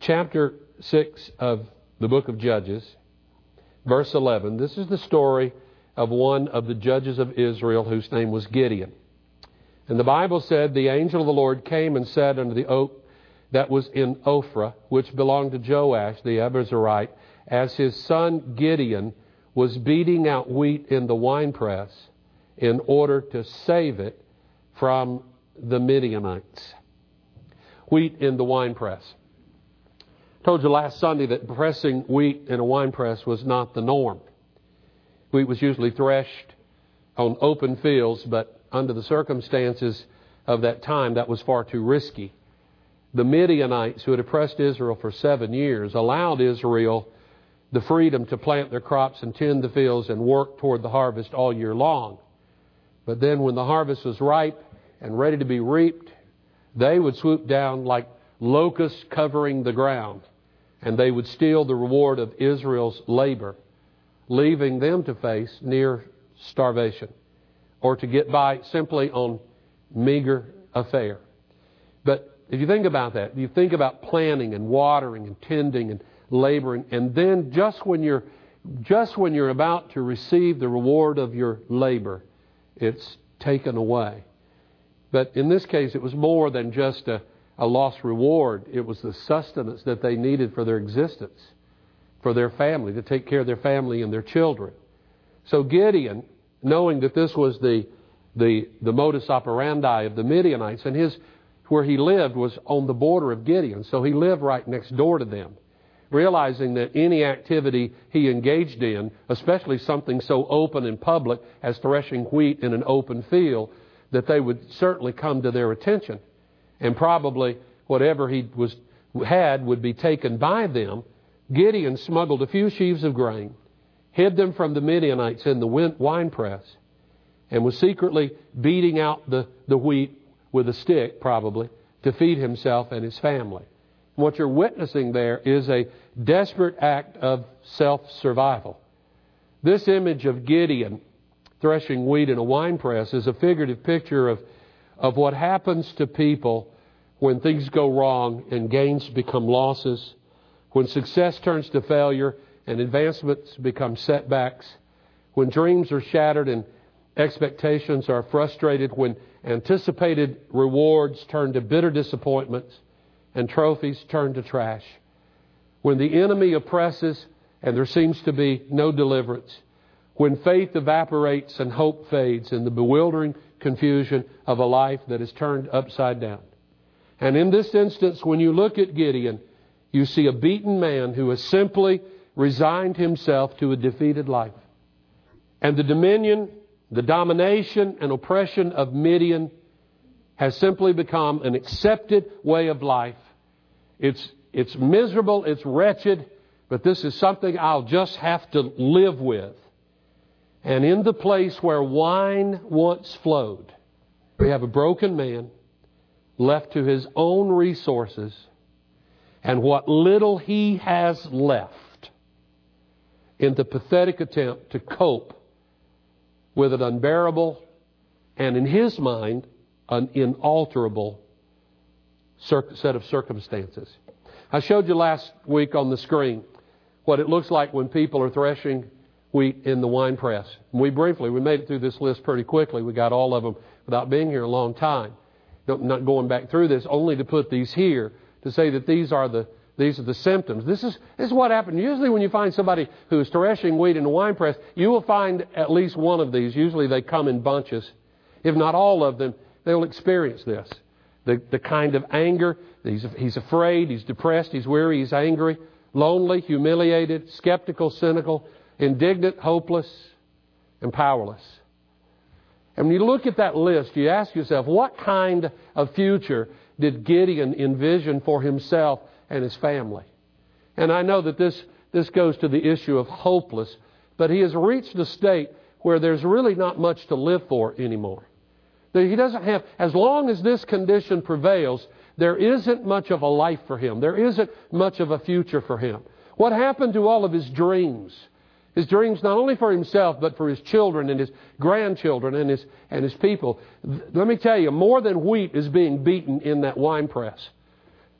chapter 6 of the book of Judges, verse 11. This is the story of one of the judges of Israel whose name was Gideon. And the Bible said, the angel of the Lord came and sat under the oak that was in Ophrah, which belonged to Joash the Abiezrite, as his son Gideon was beating out wheat in the winepress in order to save it from the Midianites. Wheat in the winepress. I told you last Sunday that pressing wheat in a winepress was not the norm. Wheat was usually threshed on open fields, but under the circumstances of that time, that was far too risky. The Midianites, who had oppressed Israel for 7 years, allowed Israel the freedom to plant their crops and tend the fields and work toward the harvest all year long. But then when the harvest was ripe and ready to be reaped, they would swoop down like locusts covering the ground, and they would steal the reward of Israel's labor, leaving them to face near starvation or to get by simply on meager fare. But if you think about that, you think about planting and watering and tending and laboring, and then just when you're about to receive the reward of your labor, it's taken away. But in this case, it was more than just a lost reward. It was the sustenance that they needed for their existence, for their family, to take care of their family and their children. So Gideon, knowing that this was the modus operandi of the Midianites, and where he lived was on the border of Gideon, so he lived right next door to them, realizing that any activity he engaged in, especially something so open and public as threshing wheat in an open field, that they would certainly come to their attention, and probably whatever he had would be taken by them. Gideon smuggled a few sheaves of grain, hid them from the Midianites in the winepress, and was secretly beating out the wheat with a stick, probably, to feed himself and his family. What you're witnessing there is a desperate act of self-survival. This image of Gideon threshing wheat in a winepress is a figurative picture of what happens to people when things go wrong and gains become losses, when success turns to failure and advancements become setbacks, when dreams are shattered and expectations are frustrated, when anticipated rewards turn to bitter disappointments and trophies turn to trash, when the enemy oppresses and there seems to be no deliverance, when faith evaporates and hope fades in the bewildering confusion of a life that is turned upside down. And in this instance, when you look at Gideon, you see a beaten man who has simply resigned himself to a defeated life. And the dominion, the domination and oppression of Midian has simply become an accepted way of life. It's miserable, it's wretched, but this is something I'll just have to live with. And in the place where wine once flowed, we have a broken man left to his own resources and what little he has left in the pathetic attempt to cope with an unbearable and, in his mind, an inalterable set of circumstances. I showed you last week on the screen what it looks like when people are threshing wheat in the wine press. We made it through this list pretty quickly. We got all of them without being here a long time. Not going back through this, only to put these here to say that these are the symptoms. This is what happened. Usually when you find somebody who is threshing wheat in a wine press, you will find at least one of these. Usually they come in bunches. If not all of them, they'll experience this. The kind of anger, he's afraid, he's depressed, he's weary, he's angry, lonely, humiliated, skeptical, cynical, indignant, hopeless, and powerless. And when you look at that list, you ask yourself, what kind of future did Gideon envision for himself and his family? And I know that this goes to the issue of hopeless, but he has reached a state where there's really not much to live for anymore. He doesn't have, as long as this condition prevails, there isn't much of a life for him. There isn't much of a future for him. What happened to all of his dreams? His dreams not only for himself, but for his children and his grandchildren and his people. Let me tell you, more than wheat is being beaten in that wine press.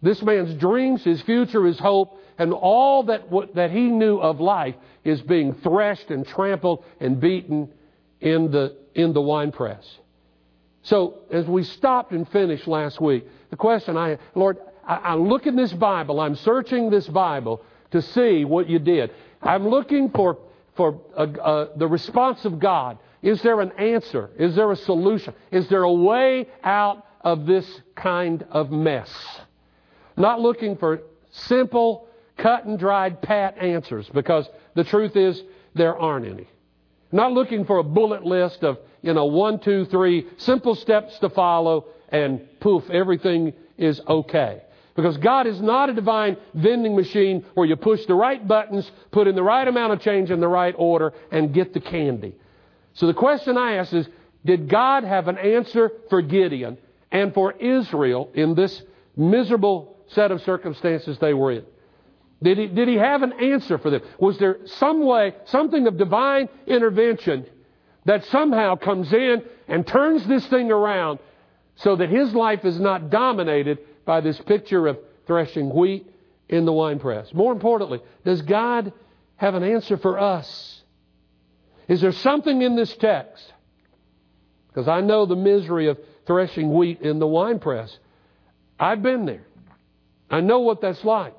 This man's dreams, his future, his hope, and all that he knew of life is being threshed and trampled and beaten in the winepress. So as we stopped and finished last week, the question Lord, I look in this Bible, I'm searching this Bible to see what you did. I'm looking for the response of God. Is there an answer? Is there a solution? Is there a way out of this kind of mess? Not looking for simple, cut and dried, pat answers, because the truth is there aren't any. Not looking for a bullet list of 1, 2, 3 simple steps to follow, and poof, everything is okay. Because God is not a divine vending machine where you push the right buttons, put in the right amount of change in the right order, and get the candy. So the question I ask is, did God have an answer for Gideon and for Israel in this miserable set of circumstances they were in? Did he have an answer for them? Was there some way, something of divine intervention that somehow comes in and turns this thing around so that his life is not dominated by this picture of threshing wheat in the winepress? More importantly, does God have an answer for us? Is there something in this text? Because I know the misery of threshing wheat in the winepress. I've been there. I know what that's like.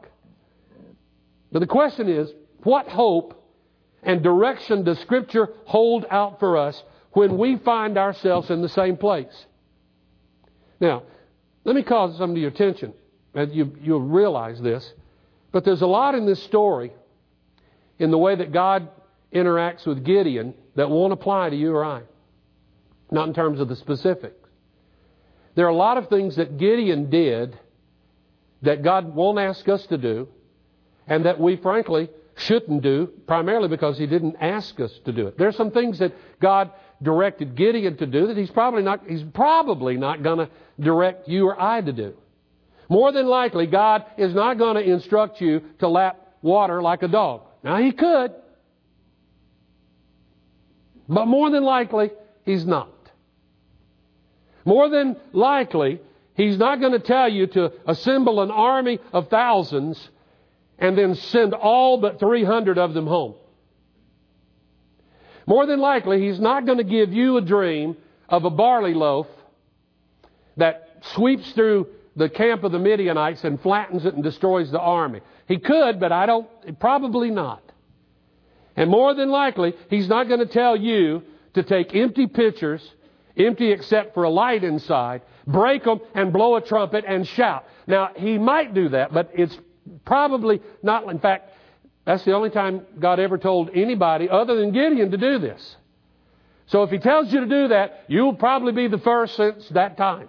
But the question is, what hope and direction does Scripture hold out for us when we find ourselves in the same place? Now, let me call some of your attention, and you'll realize this. But there's a lot in this story, in the way that God interacts with Gideon, that won't apply to you or I. Not in terms of the specifics. There are a lot of things that Gideon did that God won't ask us to do, and that we frankly shouldn't do, primarily because He didn't ask us to do it. There are some things that God directed Gideon to do that He's probably not going to direct you or I to do. More than likely, God is not going to instruct you to lap water like a dog. Now, He could, but more than likely, He's not. More than likely, He's not going to tell you to assemble an army of thousands and then send all but 300 of them home. More than likely, He's not going to give you a dream of a barley loaf that sweeps through the camp of the Midianites and flattens it and destroys the army. He could, but probably not. And more than likely, He's not going to tell you to take empty pitchers, empty except for a light inside, break them and blow a trumpet and shout. Now, He might do that, but it's probably not. In fact, that's the only time God ever told anybody other than Gideon to do this. So if He tells you to do that, you'll probably be the first since that time.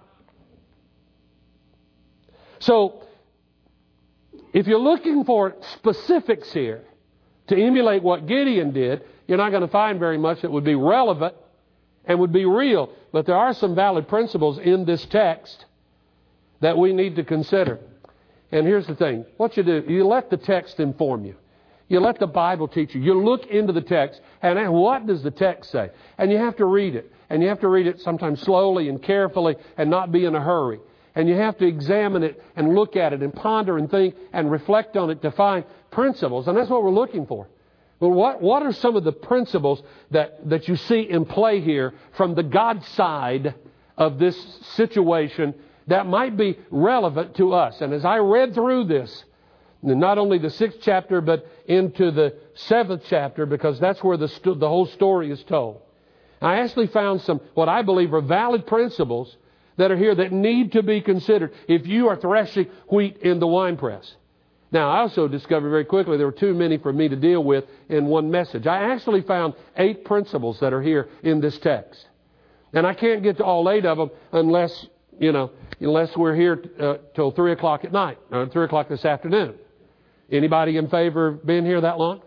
So, if you're looking for specifics here to emulate what Gideon did, you're not going to find very much that would be relevant and would be real. But there are some valid principles in this text that we need to consider. And here's the thing. What you do, you let the text inform you. You let the Bible teach you. You look into the text, and what does the text say? And you have to read it. And you have to read it sometimes slowly and carefully and not be in a hurry. And you have to examine it and look at it and ponder and think and reflect on it to find principles. And that's what we're looking for. Well, what are some of the principles that you see in play here from the God side of this situation that might be relevant to us? And as I read through this, not only the 6th chapter, but into the 7th chapter, because that's where the whole story is told, I actually found some, what I believe are valid principles that are here that need to be considered if you are threshing wheat in the winepress. Now, I also discovered very quickly there were too many for me to deal with in one message. I actually found 8 principles that are here in this text. And I can't get to all 8 of them unless we're here till 3 o'clock at night, or 3 o'clock this afternoon. Anybody in favor of being here that long?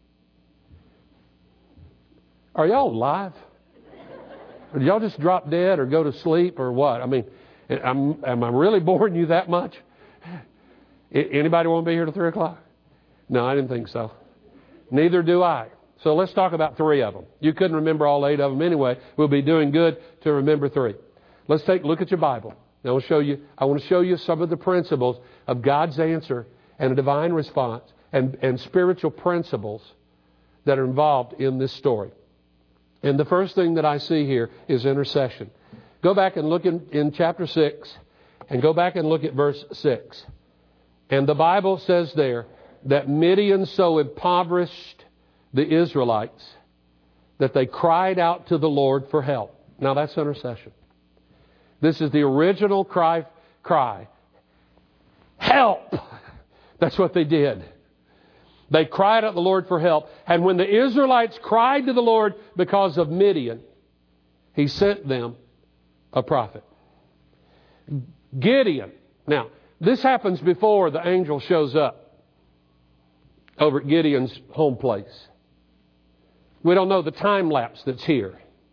Are y'all alive? Or did y'all just drop dead or go to sleep or what? I mean, am I really boring you that much? Anybody want to be here till 3 o'clock? No, I didn't think so. Neither do I. So let's talk about 3 of them. You couldn't remember all 8 of them anyway. We'll be doing good to remember 3. Let's look at your Bible. Now I want to show you some of the principles of God's answer and a divine response and spiritual principles that are involved in this story. And the first thing that I see here is intercession. Go back and look in chapter 6 and go back and look at verse 6. And the Bible says there that Midian so impoverished the Israelites that they cried out to the Lord for help. Now that's intercession. This is the original cry. Help! That's what they did. They cried out to the Lord for help. And when the Israelites cried to the Lord because of Midian, He sent them a prophet. Gideon. Now, this happens before the angel shows up over at Gideon's home place. We don't know the time lapse that's here.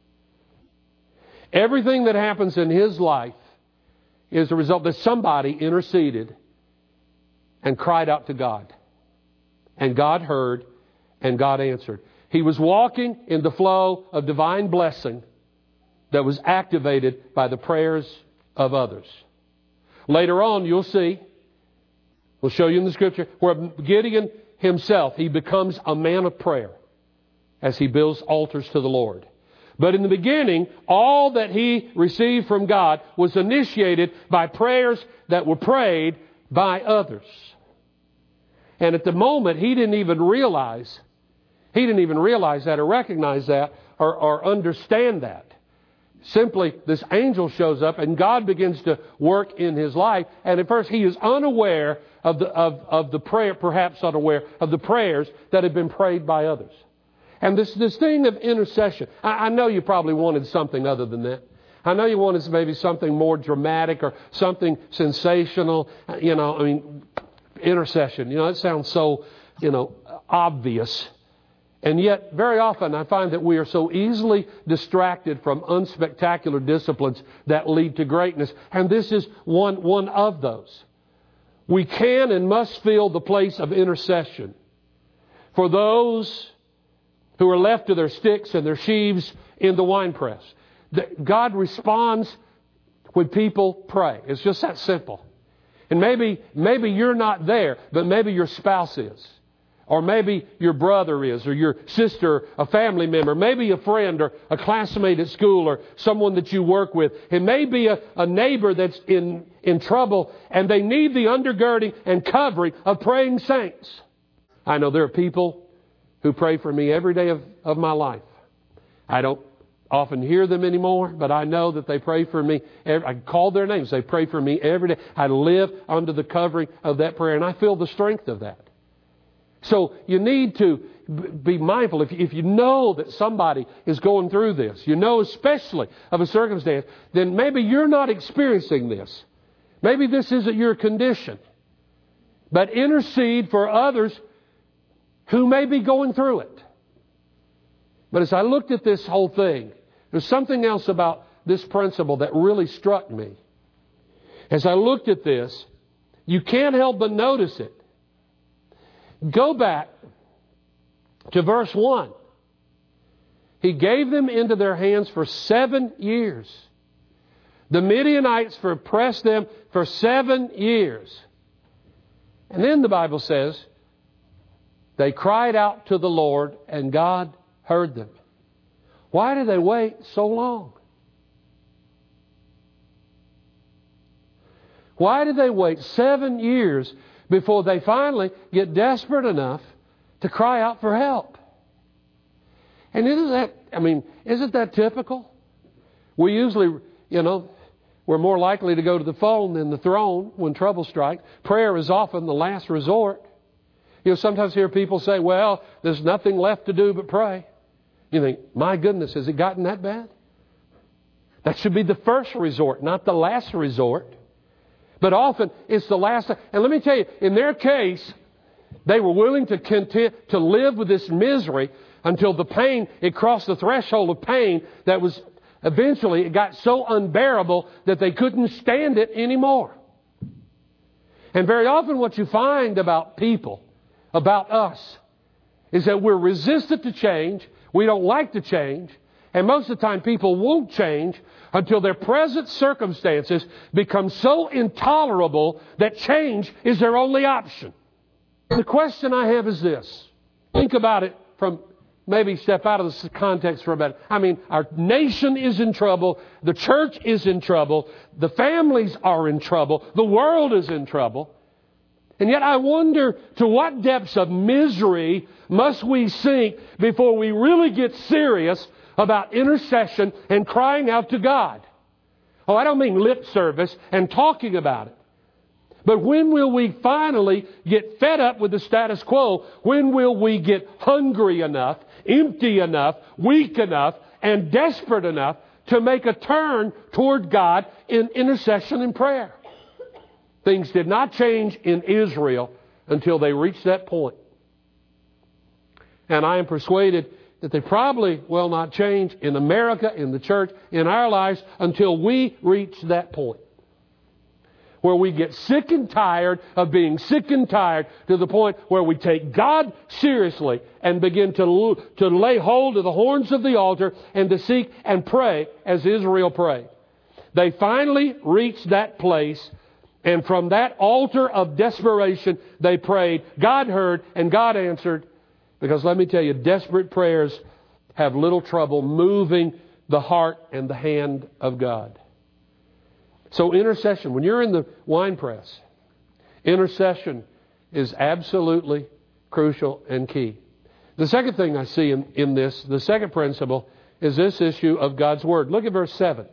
Everything that happens in his life is a result that somebody interceded and cried out to God. And God heard and God answered. He was walking in the flow of divine blessing that was activated by the prayers of others. Later on, you'll see, we'll show you in the Scripture, where Gideon himself, he becomes a man of prayer as he builds altars to the Lord. But in the beginning, all that he received from God was initiated by prayers that were prayed by others. And at the moment, he didn't even realize that or recognize that or understand that. Simply, this angel shows up and God begins to work in his life. And at first, he is unaware of the prayer, perhaps unaware of the prayers that have been prayed by others. And this thing of intercession, I know you probably wanted something other than that. I know you wanted maybe something more dramatic or something sensational. Intercession. It sounds so, obvious. And yet, very often I find that we are so easily distracted from unspectacular disciplines that lead to greatness. And this is one of those. We can and must fill the place of intercession for those who are left to their sticks and their sheaves in the winepress. God responds when people pray. It's just that simple. And maybe you're not there, but maybe your spouse is. Or maybe your brother is, or your sister, a family member, maybe a friend or a classmate at school or someone that you work with. It may be a neighbor that's in trouble and they need the undergirding and covering of praying saints. I know there are people who pray for me every day of my life. I don't often hear them anymore, but I know that they pray for me. I call their names. They pray for me every day. I live under the covering of that prayer, and I feel the strength of that. So you need to be mindful. If you know that somebody is going through this, especially of a circumstance, then maybe you're not experiencing this. Maybe this isn't your condition. But intercede for others who may be going through it. But as I looked at this whole thing, there's something else about this principle that really struck me. As I looked at this, you can't help but notice it. Go back to verse 1. He gave them into their hands for 7 years. The Midianites oppressed them for 7 years. And then the Bible says, they cried out to the Lord and God heard them. Why did they wait so long? Why did they wait 7 years before they finally get desperate enough to cry out for help? And isn't that typical? We usually, we're more likely to go to the phone than the throne when trouble strikes. Prayer is often the last resort. Sometimes hear people say, well, there's nothing left to do but pray. You think, my goodness, has it gotten that bad? That should be the first resort, not the last resort. But often it's the last. And let me tell you, in their case, they were willing to live with this misery until the pain, it crossed the threshold of pain that was eventually, it got so unbearable that they couldn't stand it anymore. And very often what you find about people, about us, is that we're resistant to change. We don't like to change. And most of the time people won't change until their present circumstances become so intolerable that change is their only option. The question I have is this. Think about it from, maybe step out of this context for a minute. I mean, our nation is in trouble. The church is in trouble. The families are in trouble. The world is in trouble. And yet I wonder, to what depths of misery must we sink before we really get serious about intercession and crying out to God? Oh, I don't mean lip service and talking about it. But when will we finally get fed up with the status quo? When will we get hungry enough, empty enough, weak enough, and desperate enough to make a turn toward God in intercession and prayer? Things did not change in Israel until they reached that point. And I am persuaded that they probably will not change in America, in the church, in our lives until we reach that point. Where we get sick and tired of being sick and tired to the point where we take God seriously and begin to lay hold of the horns of the altar and to seek and pray as Israel prayed. They finally reached that place, and from that altar of desperation they prayed. God heard and God answered. Because let me tell you, desperate prayers have little trouble moving the heart and the hand of God. So intercession, when you're in the wine press, intercession is absolutely crucial and key. The second thing I see in this, the second principle, is this issue of God's Word. Look at verse 7.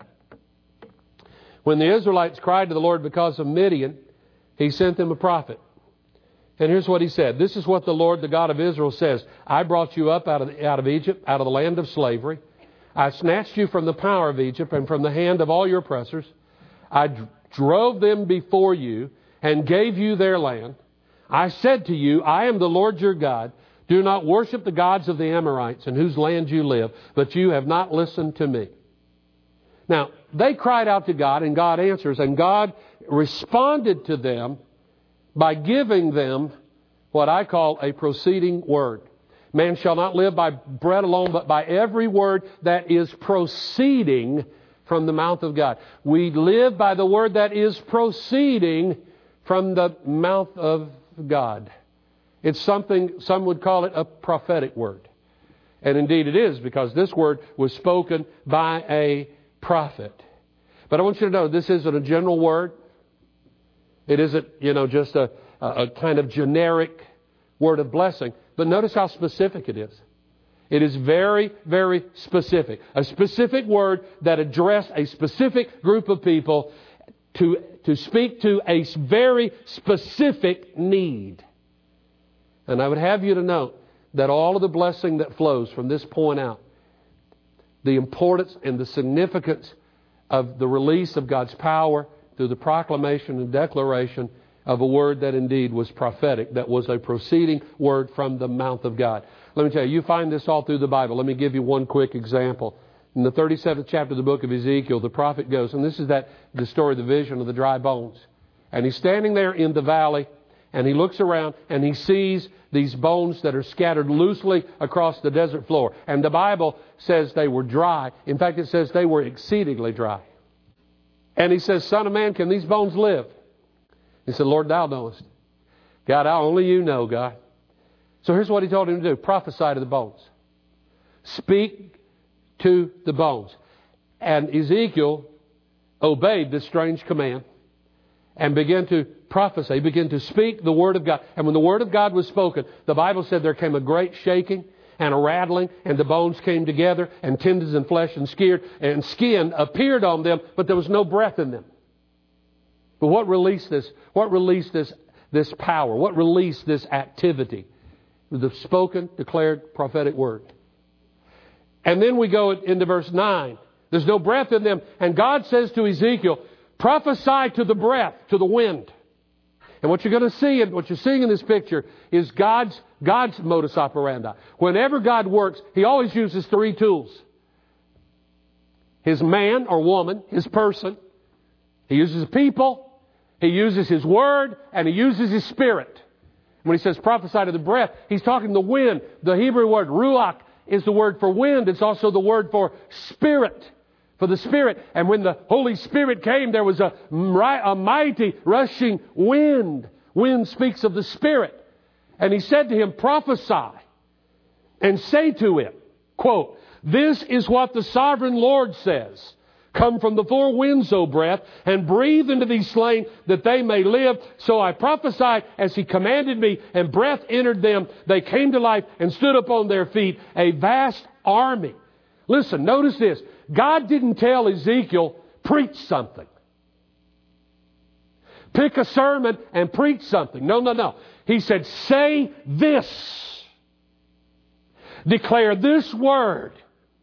When the Israelites cried to the Lord because of Midian, He sent them a prophet. And here's what He said. This is what the Lord, the God of Israel, says. I brought you up out of Egypt, out of the land of slavery. I snatched you from the power of Egypt and from the hand of all your oppressors. I drove them before you and gave you their land. I said to you, I am the Lord your God. Do not worship the gods of the Amorites in whose land you live, but you have not listened to me. Now, they cried out to God, and God answers, and God responded to them by giving them what I call a proceeding word. Man shall not live by bread alone, but by every word that is proceeding from the mouth of God. We live by the word that is proceeding from the mouth of God. It's something, some would call it a prophetic word. And indeed it is, because this word was spoken by a prophet. But I want you to know, this isn't a general word. It isn't, just a kind of generic word of blessing. But notice how specific it is. It is very, very specific. A specific word that addressed a specific group of people to speak to a very specific need. And I would have you to note that all of the blessing that flows from this point out, the importance and the significance of the release of God's power through the proclamation and declaration of a word that indeed was prophetic, that was a proceeding word from the mouth of God. Let me tell you find this all through the Bible. Let me give you one quick example. In the 37th chapter of the book of Ezekiel, the prophet goes, and this is the story, the vision of the dry bones. And he's standing there in the valley, and he looks around, and he sees these bones that are scattered loosely across the desert floor. And the Bible says they were dry. In fact, it says they were exceedingly dry. And he says, Son of man, can these bones live? He said, Lord, thou knowest. God, only you know, God. So here's what he told him to do. Prophesy to the bones. Speak to the bones. And Ezekiel obeyed this strange command and began to prophesy, began to speak the Word of God. And when the Word of God was spoken, the Bible said there came a great shaking and a rattling, and the bones came together, and tendons and flesh and skin appeared on them, but there was no breath in them. But what released this? What released this power? What released this activity? The spoken, declared prophetic word. And then we go into verse 9. There's no breath in them. And God says to Ezekiel, prophesy to the breath, to the wind. And what you're going to see, and what you're seeing in this picture, is God's modus operandi. Whenever God works, He always uses three tools. His man or woman, His person. He uses people. He uses His Word, and He uses His Spirit. When He says prophesy to the breath, He's talking the wind, the Hebrew word ruach, is the word for wind. It's also the word for Spirit, for the Spirit. And when the Holy Spirit came, there was a mighty rushing wind. Wind speaks of the Spirit. And He said to him, prophesy and say to it, quote, this is what the sovereign Lord says. Come from the four winds, O breath, and breathe into these slain that they may live. So I prophesied as He commanded me, and breath entered them. They came to life and stood upon their feet, a vast army. Listen, notice this. God didn't tell Ezekiel, preach something. Pick a sermon and preach something. No. He said, say this. Declare this word.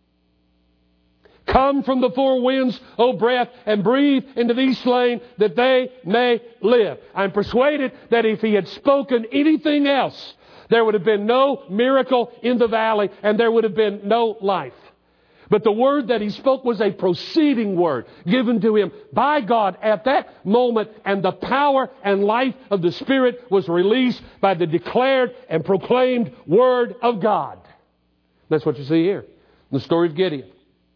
Come from the four winds, O breath, and breathe into these slain that they may live. I'm persuaded that if He had spoken anything else, there would have been no miracle in the valley and there would have been no life. But the word that He spoke was a proceeding word given to him by God at that moment, and the power and life of the Spirit was released by the declared and proclaimed Word of God. That's what you see here in the story of Gideon.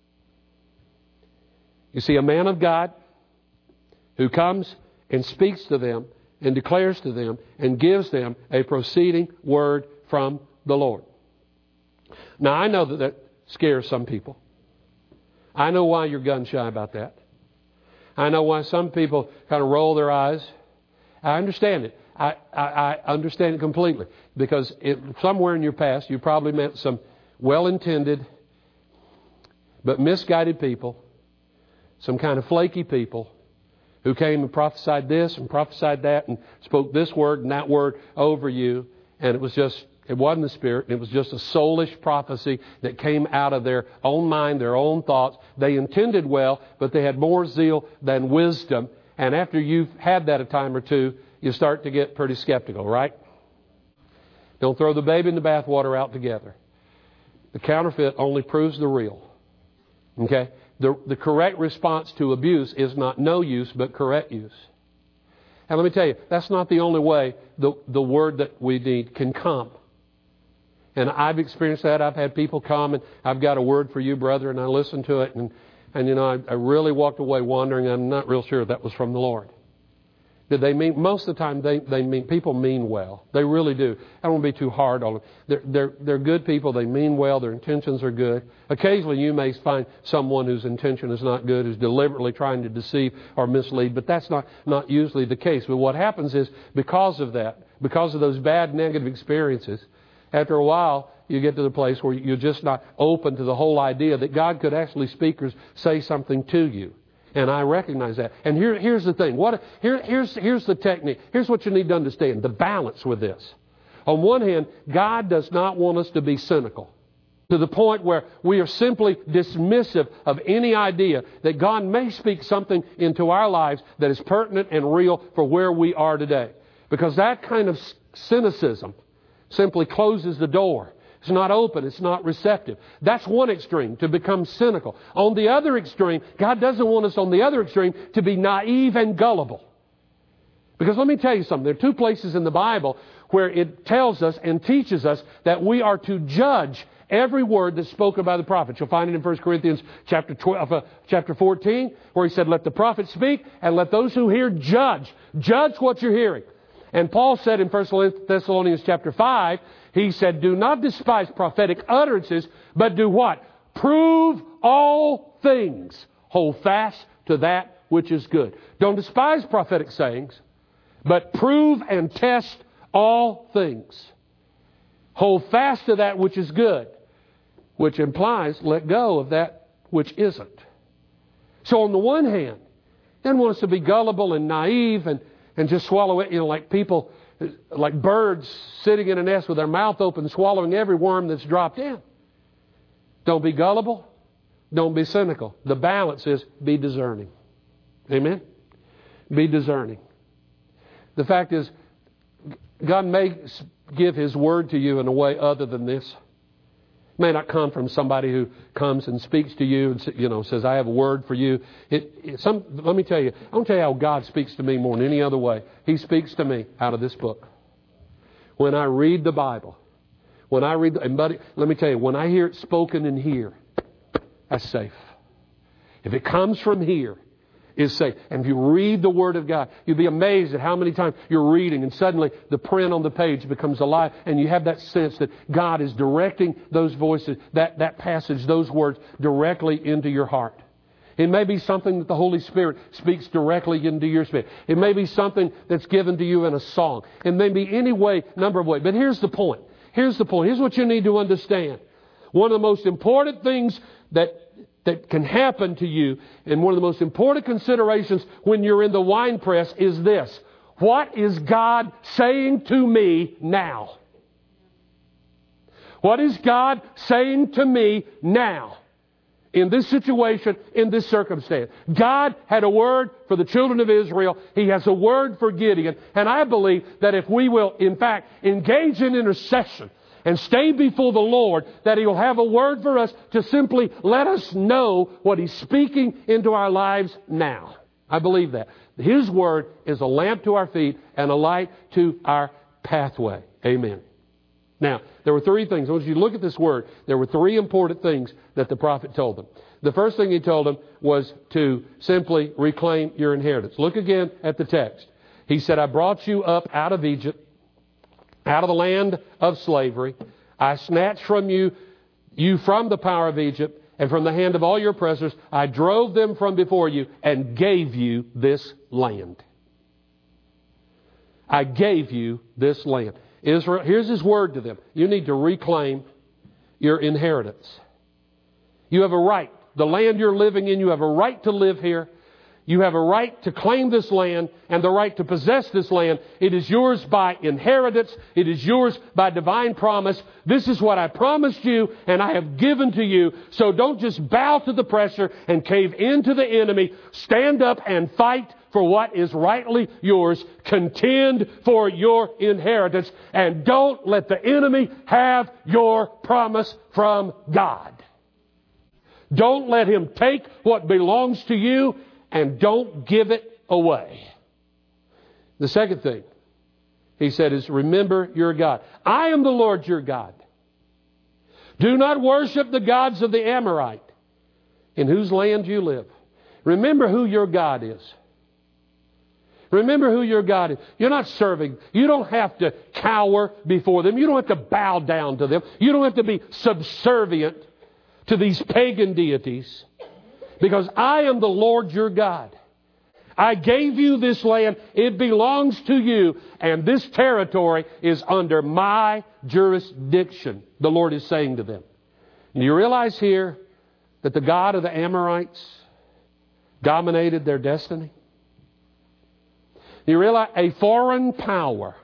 You see a man of God who comes and speaks to them and declares to them and gives them a proceeding word from the Lord. Now, I know that scares some people. I know why you're gun shy about that. I know why some people kind of roll their eyes. I understand it. I understand it completely. Because somewhere in your past, you probably met some well-intended but misguided people, some kind of flaky people who came and prophesied this and prophesied that and spoke this word and that word over you. And it wasn't the Spirit. It was just a soulish prophecy that came out of their own mind, their own thoughts. They intended well, but they had more zeal than wisdom. And after you've had that a time or two, you start to get pretty skeptical, right? Don't throw the baby and the bathwater out together. The counterfeit only proves the real. Okay? The correct response to abuse is not no use, but correct use. And let me tell you, that's not the only way the word that we need can come. And I've experienced that. I've had people come and I've got a word for you, brother, and I listened to it. And you know, I really walked away wondering. I'm not real sure that was from the Lord. Did they mean? Most of the time, they mean. People mean well. They really do. I don't want to be too hard on them. They're good people. They mean well. Their intentions are good. Occasionally, you may find someone whose intention is not good, who's deliberately trying to deceive or mislead. But that's not usually the case. But what happens is, because of that, because of those bad negative experiences, after a while, you get to the place where you're just not open to the whole idea that God could actually speak or say something to you. And I recognize that. And here's the thing. Here's the technique. Here's what you need to understand. The balance with this. On one hand, God does not want us to be cynical to the point where we are simply dismissive of any idea that God may speak something into our lives that is pertinent and real for where we are today. Because that kind of cynicism simply closes the door. It's not open. It's not receptive. That's one extreme, to become cynical. On the other extreme, God doesn't want us on the other extreme to be naive and gullible. Because let me tell you something. There are two places in the Bible where it tells us and teaches us that we are to judge every word that's spoken by the prophets. You'll find it in 1 Corinthians chapter 14, where he said, let the prophet speak and let those who hear judge. Judge what you're hearing. And Paul said in 1 Thessalonians chapter 5, he said, do not despise prophetic utterances, but do what? Prove all things. Hold fast to that which is good. Don't despise prophetic sayings, but prove and test all things. Hold fast to that which is good, which implies let go of that which isn't. So on the one hand, he doesn't want us to be gullible and naive and just swallow it, like people, like birds sitting in a nest with their mouth open, swallowing every worm that's dropped in. Don't be gullible. Don't be cynical. The balance is be discerning. Amen? Be discerning. The fact is, God may give His word to you in a way other than this. It may not come from somebody who comes and speaks to you and says, I have a word for you. Let me tell you, I want to tell you how God speaks to me more than any other way. He speaks to me out of this book. When I read the Bible, When I read, and buddy, let me tell you, when I hear it spoken in here, that's safe. If it comes from here, it's safe. And if you read the Word of God, you'll be amazed at how many times you're reading and suddenly the print on the page becomes alive and you have that sense that God is directing those voices, that passage, those words directly into your heart. It may be something that the Holy Spirit speaks directly into your spirit. It may be something that's given to you in a song. It may be any way, number of ways. But here's the point. Here's the point. Here's what you need to understand. One of the most important things that can happen to you, and one of the most important considerations when you're in the winepress is this. What is God saying to me now? What is God saying to me now? In this situation, in this circumstance. God had a word for the children of Israel. He has a word for Gideon. And I believe that if we will, in fact, engage in intercession and stay before the Lord, that He will have a word for us to simply let us know what He's speaking into our lives now. I believe that. His word is a lamp to our feet and a light to our pathway. Amen. Now, there were three things. I want you to look at this word. There were three important things that the prophet told them. The first thing he told them was to simply reclaim your inheritance. Look again at the text. He said, I brought you up out of Egypt, out of the land of slavery. I snatched from you from the power of Egypt and from the hand of all your oppressors. I drove them from before you and gave you this land. I gave you this land. Israel, here's His word to them. You need to reclaim your inheritance. You have a right. The land you're living in, you have a right to live here. You have a right to claim this land and the right to possess this land. It is yours by inheritance. It is yours by divine promise. This is what I promised you and I have given to you. So don't just bow to the pressure and cave into the enemy. Stand up and fight for what is rightly yours. Contend for your inheritance. And don't let the enemy have your promise from God. Don't let him take what belongs to you and don't give it away. The second thing he said is, remember your God. I am the Lord your God. Do not worship the gods of the Amorite in whose land you live. Remember who your God is. Remember who your God is. You're not serving. You don't have to cower before them. You don't have to bow down to them. You don't have to be subservient to these pagan deities. Because I am the Lord your God. I gave you this land. It belongs to you. And this territory is under my jurisdiction, the Lord is saying to them. And you realize here that the God of the Amorites dominated their destiny? You realize a foreign power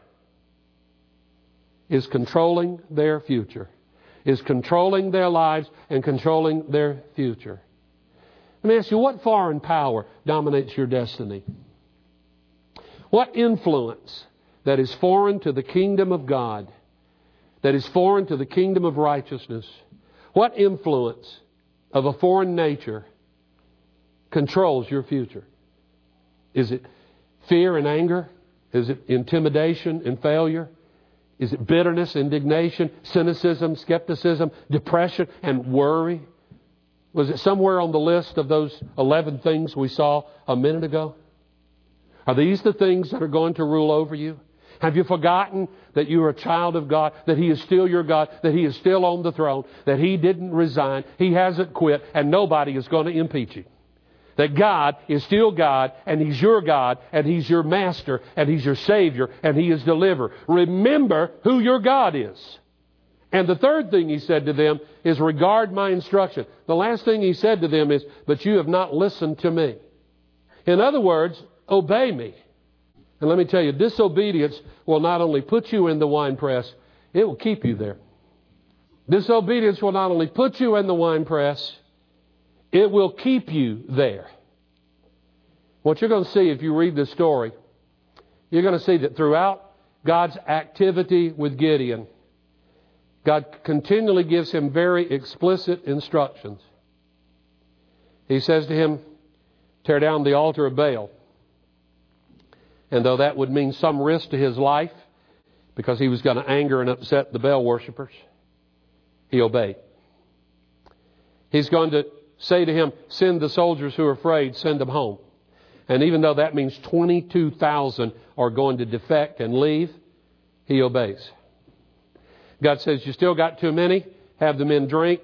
is controlling their future, is controlling their lives and controlling their future. Let me ask you, what foreign power dominates your destiny? What influence that is foreign to the kingdom of God, that is foreign to the kingdom of righteousness, what influence of a foreign nature controls your future? Is it fear and anger? Is it intimidation and failure? Is it bitterness, indignation, cynicism, skepticism, depression, and worry? Was it somewhere on the list of those 11 things we saw a minute ago? Are these the things that are going to rule over you? Have you forgotten that you are a child of God, that He is still your God, that He is still on the throne, that He didn't resign, He hasn't quit, and nobody is going to impeach Him? That God is still God, and He's your God, and He's your Master, and He's your Savior, and He is deliverer. Remember who your God is. And the third thing He said to them is, regard my instruction. The last thing He said to them is, but you have not listened to me. In other words, obey me. And let me tell you, disobedience will not only put you in the winepress, it will keep you there. Disobedience will not only put you in the winepress, it will keep you there. What you're going to see if you read this story, you're going to see that throughout God's activity with Gideon, God continually gives him very explicit instructions. He says to him, tear down the altar of Baal. And though that would mean some risk to his life, because he was going to anger and upset the Baal worshippers, He obeyed. He's going to say to him, send the soldiers who are afraid, send them home. And even though that means 22,000 are going to defect and leave, he obeys. God says, you still got too many? Have the men drink.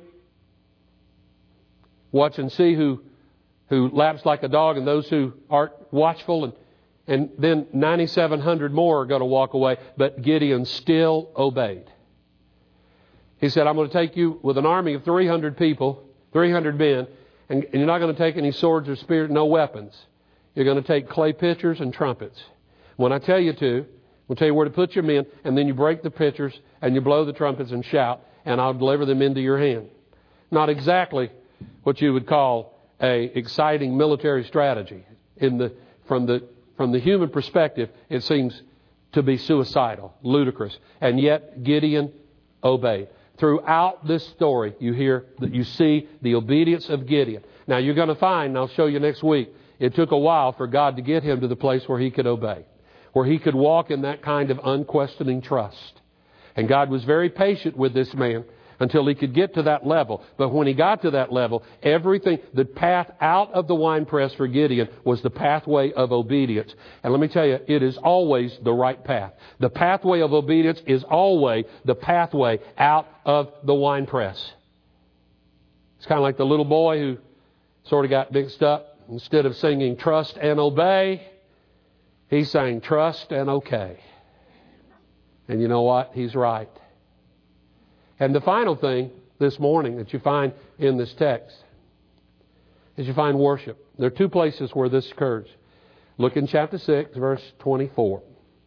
Watch and see who laps like a dog and those who aren't watchful. And then 9,700 more are going to walk away. But Gideon still obeyed. He said, I'm going to take you with an army of 300 people, 300 men, and you're not going to take any swords or spears, no weapons. You're going to take clay pitchers and trumpets. When I tell you to, I'll tell you where to put your men, and then you break the pitchers and you blow the trumpets and shout, and I'll deliver them into your hand. Not exactly what you would call a exciting military strategy. From the human perspective, it seems to be suicidal, ludicrous, and yet Gideon obeyed. Throughout this story, you see the obedience of Gideon. Now you're going to find, and I'll show you next week, it took a while for God to get him to the place where he could obey, where he could walk in that kind of unquestioning trust. And God was very patient with this man until he could get to that level. But when he got to that level, everything, the path out of the winepress for Gideon was the pathway of obedience. And let me tell you, it is always the right path. The pathway of obedience is always the pathway out of the winepress. It's kind of like the little boy who sort of got mixed up. Instead of singing trust and obey, he sang trust and okay. And you know what? He's right. And the final thing this morning that you find in this text is you find worship. There are two places where this occurs. Look in chapter 6, verse 24.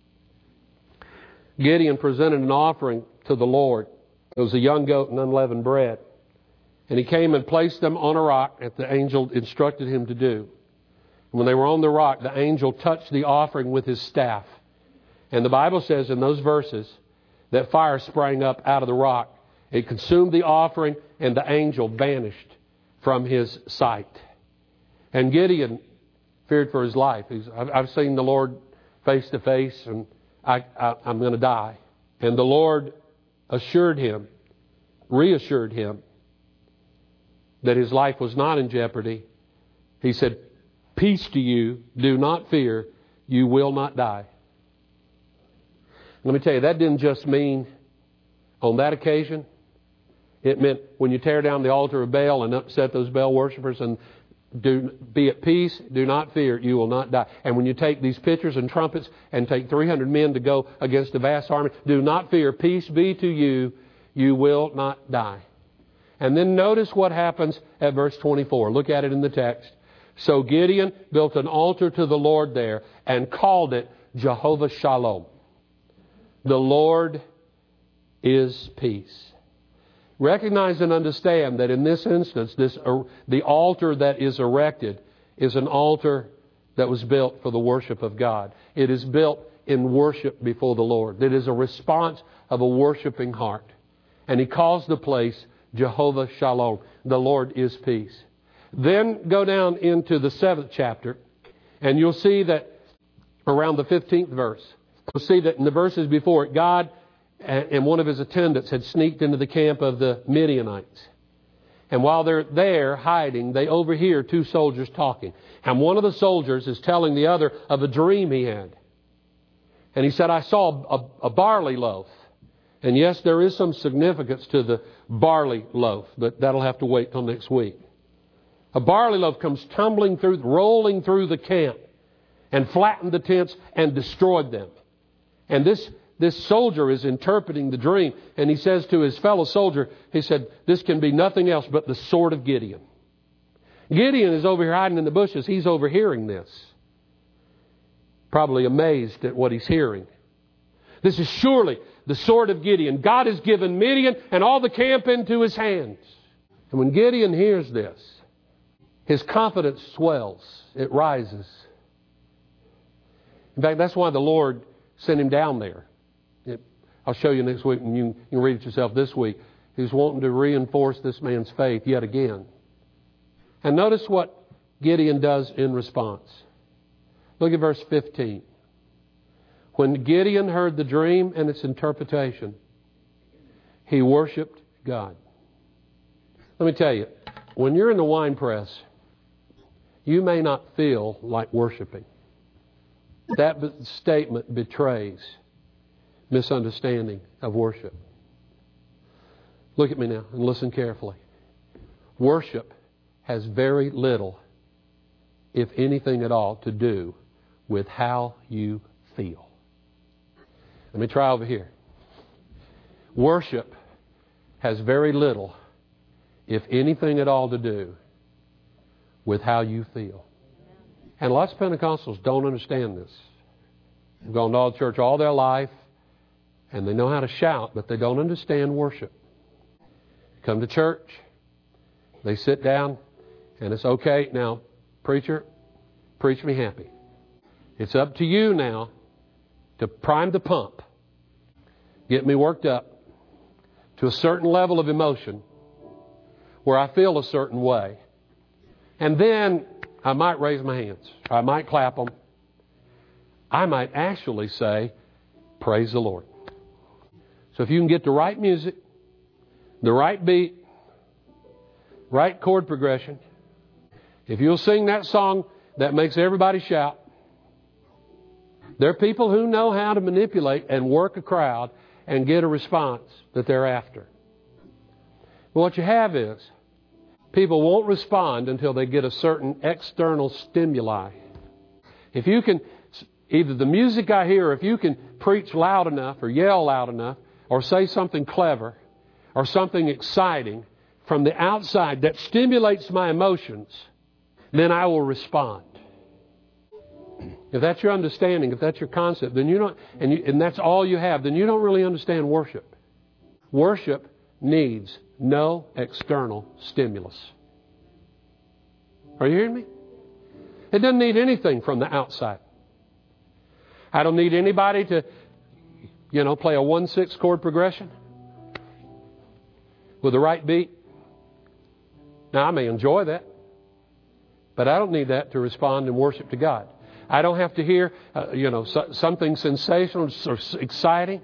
Gideon presented an offering to the Lord. It was a young goat and unleavened bread. And he came and placed them on a rock that the angel instructed him to do. And when they were on the rock, the angel touched the offering with his staff. And the Bible says in those verses that fire sprang up out of the rock. It consumed the offering, and the angel vanished from his sight. And Gideon feared for his life. I've seen the Lord face to face, and I'm going to die. And the Lord reassured him that his life was not in jeopardy. He said, peace to you, do not fear, you will not die. Let me tell you, that didn't just mean on that occasion. It meant when you tear down the altar of Baal and upset those Baal worshipers and be at peace, do not fear, you will not die. And when you take these pitchers and trumpets and take 300 men to go against a vast army, do not fear, peace be to you, you will not die. And then notice what happens at verse 24. Look at it in the text. So Gideon built an altar to the Lord there and called it Jehovah Shalom. The Lord is peace. Recognize and understand that in this instance, the altar that is erected is an altar that was built for the worship of God. It is built in worship before the Lord. It is a response of a worshiping heart. And he calls the place Jehovah Shalom. The Lord is peace. Then go down into the 7th chapter, and you'll see that around the 15th verse, you'll see that in the verses before it, God and one of his attendants had sneaked into the camp of the Midianites. And while they're there hiding, they overhear two soldiers talking. And one of the soldiers is telling the other of a dream he had. And he said, I saw a barley loaf. And yes, there is some significance to the barley loaf, but that'll have to wait till next week. A barley loaf comes rolling through the camp and flattened the tents and destroyed them. And this soldier is interpreting the dream, and he says to his fellow soldier, he said, this can be nothing else but the sword of Gideon. Gideon is over here hiding in the bushes. He's overhearing this. Probably amazed at what he's hearing. This is surely the sword of Gideon. God has given Midian and all the camp into his hands. And when Gideon hears this, his confidence swells. It rises. In fact, that's why the Lord sent him down there. I'll show you next week, and you can read it yourself this week. He's wanting to reinforce this man's faith yet again. And notice what Gideon does in response. Look at verse 15. When Gideon heard the dream and its interpretation, he worshiped God. Let me tell you, when you're in the wine press, you may not feel like worshiping. That statement betrays misunderstanding of worship. Look at me now and listen carefully. Worship has very little, if anything at all, to do with how you feel. Let me try over here. Worship has very little, if anything at all, to do with how you feel. And lots of Pentecostals don't understand this. They've gone to all church all their life, and they know how to shout, but they don't understand worship. Come to church, they sit down, and it's okay. Now, preacher, preach me happy. It's up to you now to prime the pump. Get me worked up to a certain level of emotion where I feel a certain way. And then I might raise my hands. I might clap them. I might actually say, praise the Lord. So if you can get the right music, the right beat, right chord progression, if you'll sing that song that makes everybody shout, there are people who know how to manipulate and work a crowd and get a response that they're after. But what you have is, people won't respond until they get a certain external stimuli. If you can, either the music I hear, if you can preach loud enough or yell loud enough or say something clever or something exciting from the outside that stimulates my emotions, then I will respond. If that's your understanding, if that's your concept, then you don't, and that's all you have, then you don't really understand worship. Worship needs no external stimulus. Are you hearing me? It doesn't need anything from the outside. I don't need anybody to, play a 1/6 chord progression with the right beat. Now, I may enjoy that, but I don't need that to respond in worship to God. I don't have to hear, something sensational or exciting.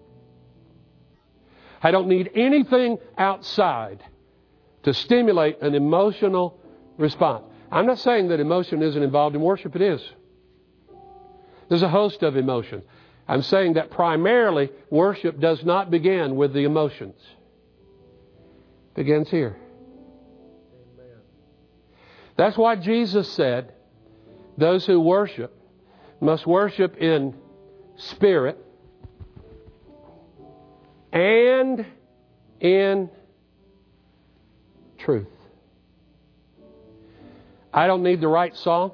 I don't need anything outside to stimulate an emotional response. I'm not saying that emotion isn't involved in worship. It is. There's a host of emotions. I'm saying that primarily worship does not begin with the emotions. It begins here. Amen. That's why Jesus said, those who worship must worship in spirit and in truth. I don't need the right song.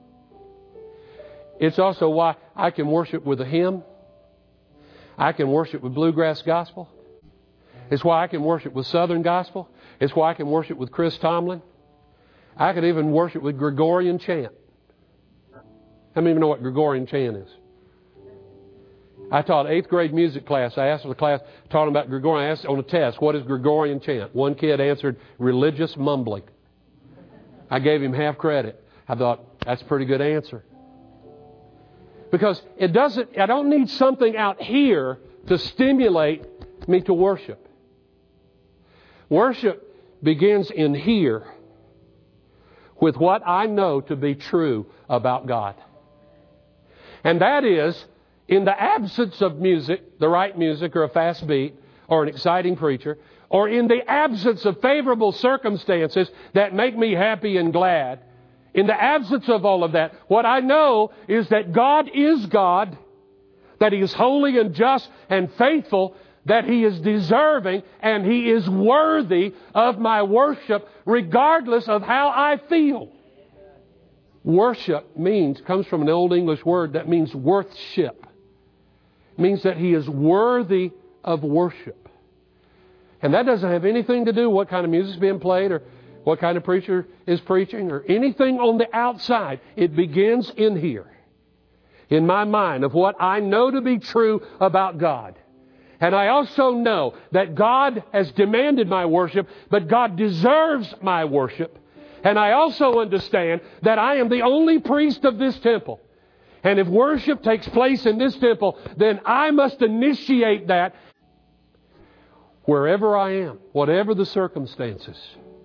It's also why I can worship with a hymn. I can worship with bluegrass gospel. It's why I can worship with Southern gospel. It's why I can worship with Chris Tomlin. I could even worship with Gregorian chant. How many of you know what Gregorian chant is? I taught 8th grade music class. I asked the class, taught them about Gregorian. I asked on a test, what is Gregorian chant? One kid answered, religious mumbling. I gave him half credit. I thought, that's a pretty good answer. Because I don't need something out here to stimulate me to worship. Worship begins in here with what I know to be true about God. And that is, in the absence of music, the right music or a fast beat or an exciting preacher, or in the absence of favorable circumstances that make me happy and glad, in the absence of all of that, what I know is that God is God, that He is holy and just and faithful, that He is deserving and He is worthy of my worship regardless of how I feel. Worship comes from an Old English word that means worthship. It means that He is worthy of worship. And that doesn't have anything to do with what kind of music is being played or what kind of preacher is preaching or anything on the outside. It begins in here, in my mind, of what I know to be true about God. And I also know that God has demanded my worship, but God deserves my worship. And I also understand that I am the only priest of this temple. And if worship takes place in this temple, then I must initiate that wherever I am, whatever the circumstances.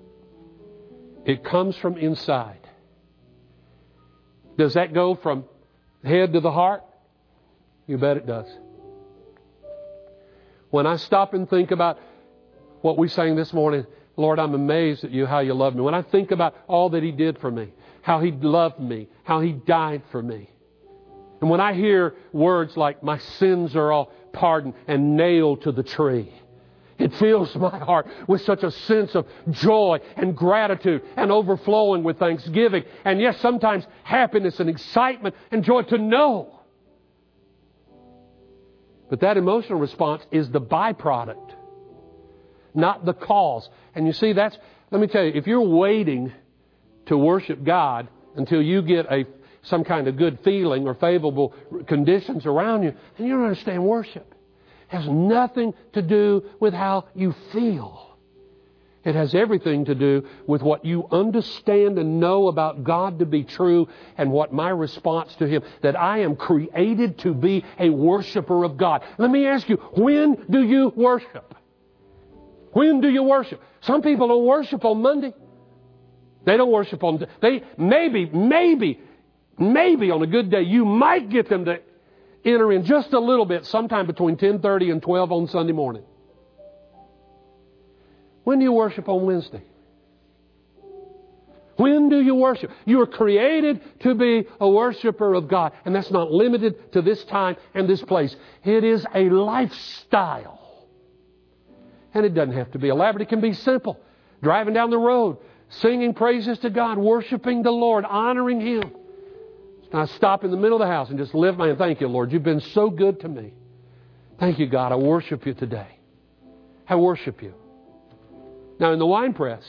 It comes from inside. Does that go from head to the heart? You bet it does. When I stop and think about what we sang this morning, Lord, I'm amazed at you, how you love me. When I think about all that He did for me, how He loved me, how He died for me. And when I hear words like, my sins are all pardoned and nailed to the tree, it fills my heart with such a sense of joy and gratitude and overflowing with thanksgiving. And yes, sometimes happiness and excitement and joy to know. But that emotional response is the byproduct, not the cause. And you see, let me tell you, if you're waiting to worship God until you get some kind of good feeling or favorable conditions around you, then you don't understand worship. It has nothing to do with how you feel. It has everything to do with what you understand and know about God to be true and what my response to Him, that I am created to be a worshiper of God. Let me ask you, when do you worship? When do you worship? Some people don't worship on Monday. They don't worship on... Maybe on a good day, you might get them to enter in just a little bit sometime between 10:30 and 12 on Sunday morning. When do you worship on Wednesday? When do you worship? You are created to be a worshiper of God. And that's not limited to this time and this place. It is a lifestyle. And it doesn't have to be elaborate. It can be simple. Driving down the road, singing praises to God, worshiping the Lord, honoring Him. And I stop in the middle of the house and just lift my hand. Thank you, Lord. You've been so good to me. Thank you, God. I worship you today. I worship you. Now, in the wine press,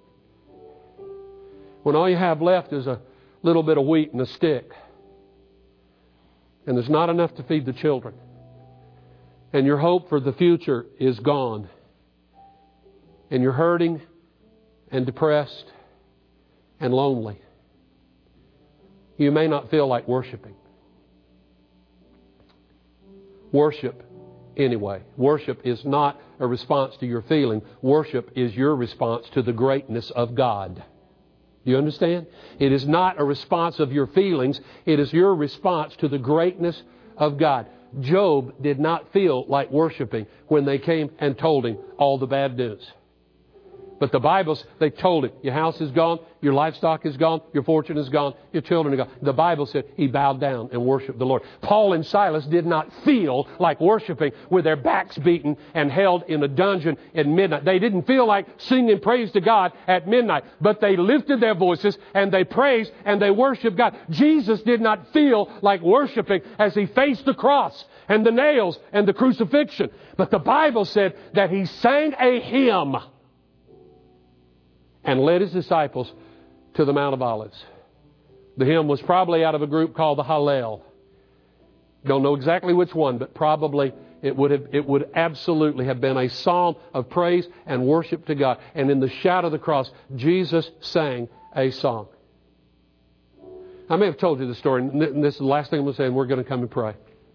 when all you have left is a little bit of wheat and a stick, and there's not enough to feed the children, and your hope for the future is gone, and you're hurting and depressed and lonely, you may not feel like worshiping. Worship anyway. Worship is not a response to your feeling. Worship is your response to the greatness of God. Do you understand? It is not a response of your feelings. It is your response to the greatness of God. Job did not feel like worshiping when they came and told him all the bad news. But the Bible, they told him, your house is gone, your livestock is gone, your fortune is gone, your children are gone. The Bible said he bowed down and worshiped the Lord. Paul and Silas did not feel like worshiping with their backs beaten and held in a dungeon at midnight. They didn't feel like singing praise to God at midnight, but they lifted their voices and they praised and they worshiped God. Jesus did not feel like worshiping as He faced the cross and the nails and the crucifixion. But the Bible said that He sang a hymn and led His disciples to the Mount of Olives. The hymn was probably out of a group called the Hallel. Don't know exactly which one, but probably it would absolutely have been a psalm of praise and worship to God. And in the shadow of the cross, Jesus sang a song. I may have told you the story, and this is the last thing I'm going to say, and we're going to come and pray.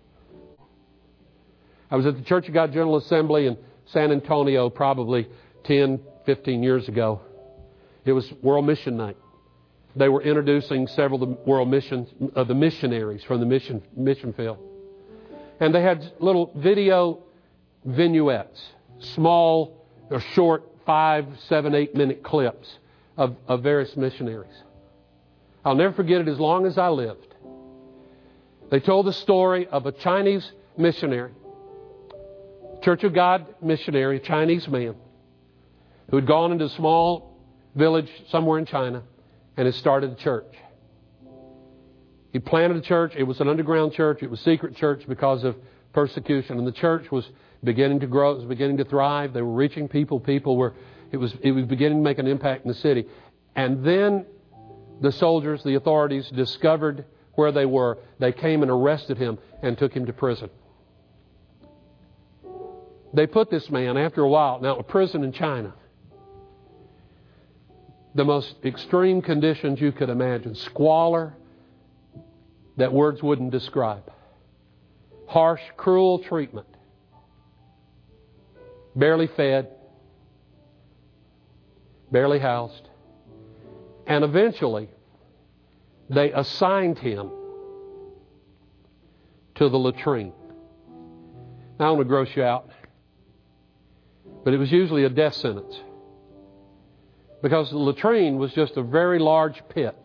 I was at the Church of God General Assembly in San Antonio probably 10, 15 years ago. It was World Mission Night. They were introducing several of the world missions, the missionaries from the mission field. And they had little video vignettes, small or short 5, 7, 8 minute clips of various missionaries. I'll never forget it as long as I lived. They told the story of a Chinese missionary, Church of God missionary, a Chinese man, who had gone into a small village somewhere in China and had started a church. He planted a church. It was an underground church. It was a secret church because of persecution. And the church was beginning to grow. It was beginning to thrive. They were reaching people. It was beginning to make an impact in the city. And then the soldiers, the authorities, discovered where they were. They came and arrested him and took him to prison. They put this man, after a while, now a prison in China. The most extreme conditions you could imagine. Squalor that words wouldn't describe. Harsh, cruel treatment. Barely fed. Barely housed. And eventually, they assigned him to the latrine. Now, I don't want to gross you out, but it was usually a death sentence. Because the latrine was just a very large pit,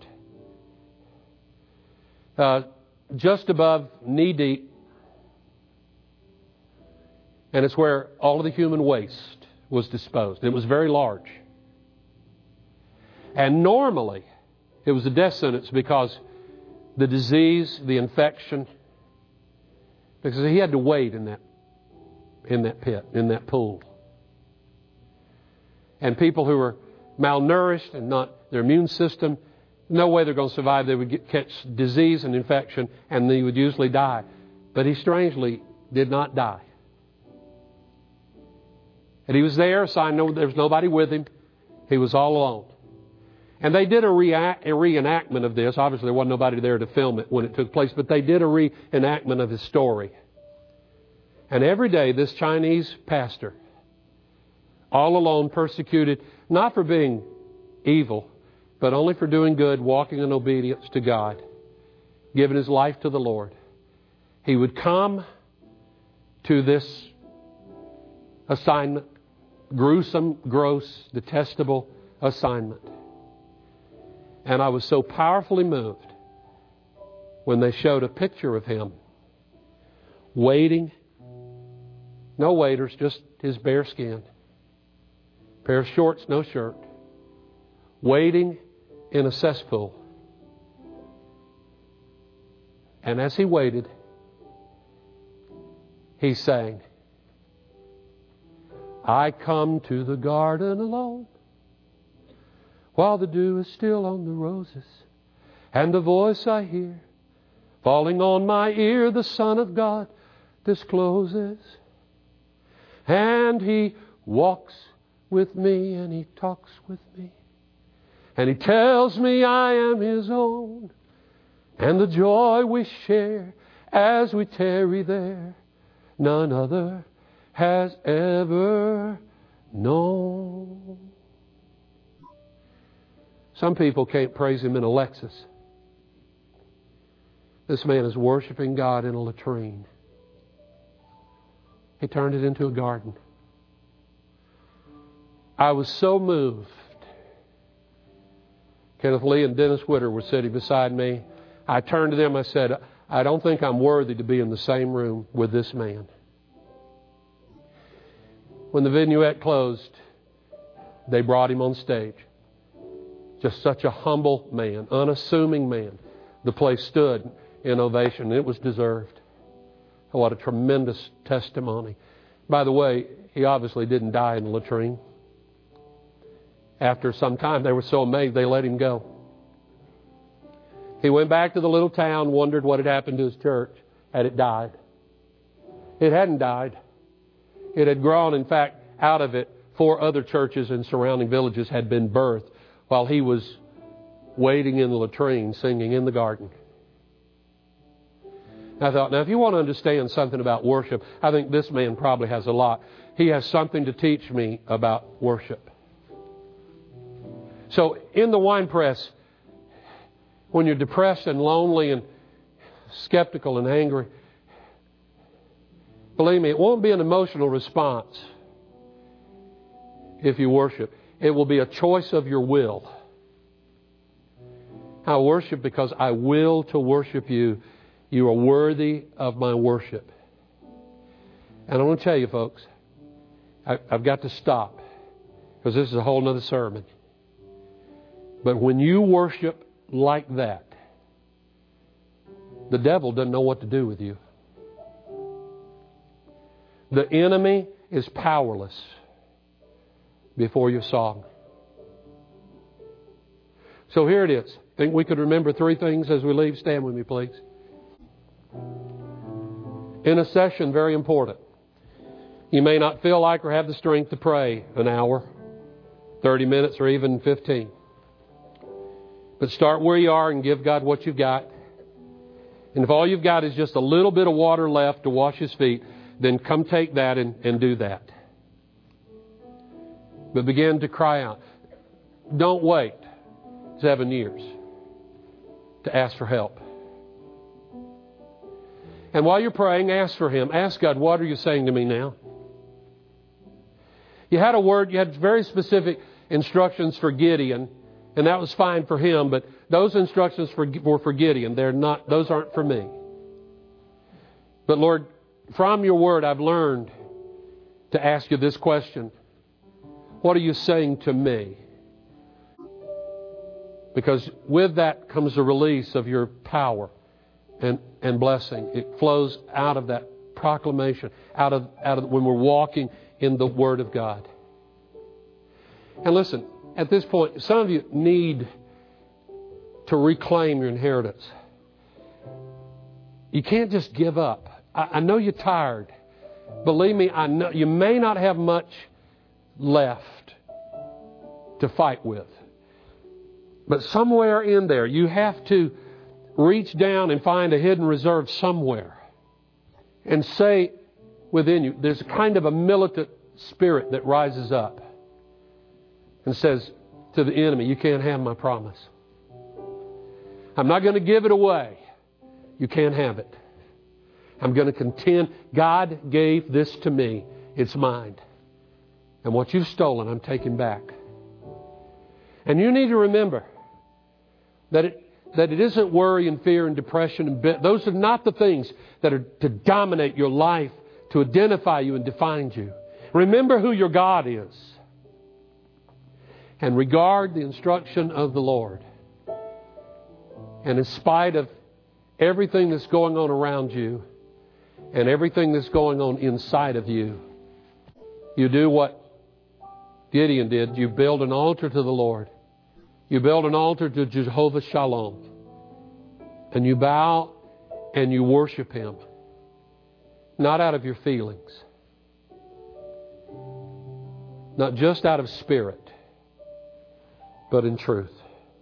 just above knee deep, and it's where all of the human waste was disposed. It was very large. And normally, it was a death sentence because the disease, the infection, because he had to wait in that pit, in that pool. And people who were malnourished and not their immune system, no way they're going to survive. They would catch disease and infection, and they would usually die. But he strangely did not die. And he was there, so I know there was nobody with him. He was all alone. And they did a reenactment of this. Obviously, there wasn't nobody there to film it when it took place, but they did a reenactment of his story. And every day, this Chinese pastor, all alone, persecuted, not for being evil, but only for doing good, walking in obedience to God, giving his life to the Lord. He would come to this assignment, gruesome, gross, detestable assignment. And I was so powerfully moved when they showed a picture of him waiting. No waders, just his bare skin. Pair of shorts, no shirt. Waiting in a cesspool. And as he waited, he sang, I come to the garden alone, while the dew is still on the roses, and the voice I hear, falling on my ear, the Son of God discloses. And he walks with me, and he talks with me, and he tells me I am his own, and the joy we share as we tarry there, none other has ever known. Some people can't praise him in a Lexus. This man is worshiping God in a latrine. He turned it into a garden. I was so moved. Kenneth Lee and Dennis Witter were sitting beside me. I turned to them. I said, I don't think I'm worthy to be in the same room with this man. When the vignette closed, they brought him on stage. Just such a humble man, unassuming man. The place stood in ovation. It was deserved. What a tremendous testimony. By the way, he obviously didn't die in the latrine. After some time, they were so amazed they let him go. He went back to the little town, wondered what had happened to his church. Had it died? It hadn't died. It had grown. In fact, out of it, 4 other churches in surrounding villages had been birthed while he was waiting in the latrine, singing in the garden. I thought, now if you want to understand something about worship, I think this man probably has a lot. He has something to teach me about worship. So in the wine press, when you're depressed and lonely and skeptical and angry, believe me, it won't be an emotional response if you worship. It will be a choice of your will. I worship because I will to worship you. You are worthy of my worship. And I want to tell you, folks, I've got to stop because this is a whole other sermon. But when you worship like that, the devil doesn't know what to do with you. The enemy is powerless before your song. So here it is. Think we could remember 3 things as we leave? Stand with me, please. Intercession, very important. You may not feel like or have the strength to pray an hour, 30 minutes, or even 15. But start where you are and give God what you've got. And if all you've got is just a little bit of water left to wash his feet, then come take that and do that. But begin to cry out. Don't wait. 7 years to ask for help. And while you're praying, ask for Him. Ask God, what are you saying to me now? You had a word, you had very specific instructions for Gideon, and that was fine for him, but those instructions were for Gideon. Those aren't for me. But Lord, from your word, I've learned to ask you this question. What are you saying to me? Because with that comes the release of your power and blessing. It flows out of that proclamation, out of when we're walking in the Word of God. And listen, at this point, some of you need to reclaim your inheritance. You can't just give up. I know you're tired. Believe me, I know you may not have much left to fight with. But somewhere in there, you have to reach down and find a hidden reserve somewhere. And say within you, there's a kind of a militant spirit that rises up and says to the enemy, you can't have my promise. I'm not going to give it away. You can't have it. I'm going to contend. God gave this to me. It's mine. And what you've stolen, I'm taking back. And you need to remember that it isn't worry and fear and depression and those are not the things that are to dominate your life, to identify you and define you. Remember who your God is. And regard the instruction of the Lord. And in spite of everything that's going on around you and everything that's going on inside of you, you do what Gideon did. You build an altar to the Lord. You build an altar to Jehovah Shalom. And you bow and you worship Him. Not out of your feelings. Not just out of spirit. But in truth.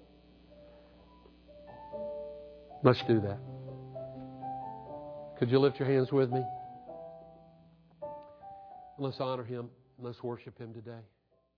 Let's do that. Could you lift your hands with me? Let's honor Him. Let's worship Him today.